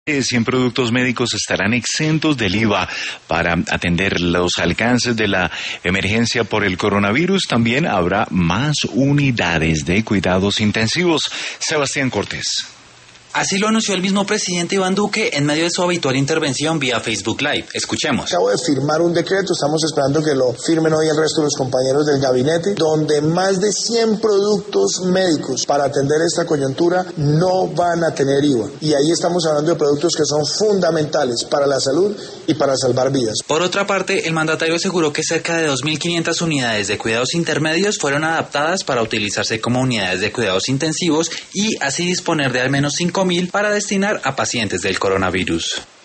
100 productos médicos estarán exentos del IVA para atender los alcances de la emergencia por el coronavirus. También habrá más unidades de cuidados intensivos. Sebastián Cortés. Así lo anunció el mismo presidente Iván Duque en medio de su habitual intervención vía Facebook Live. Escuchemos. Acabo de firmar un decreto, estamos esperando que lo firmen hoy el resto de los compañeros del gabinete, donde más de 100 productos médicos para atender esta coyuntura no van a tener IVA. Y ahí estamos hablando de productos que son fundamentales para la salud y para salvar vidas. Por otra parte, el mandatario aseguró que cerca de 2.500 unidades de cuidados intermedios fueron adaptadas para utilizarse como unidades de cuidados intensivos y así disponer de al menos 5.000 para destinar a pacientes del coronavirus.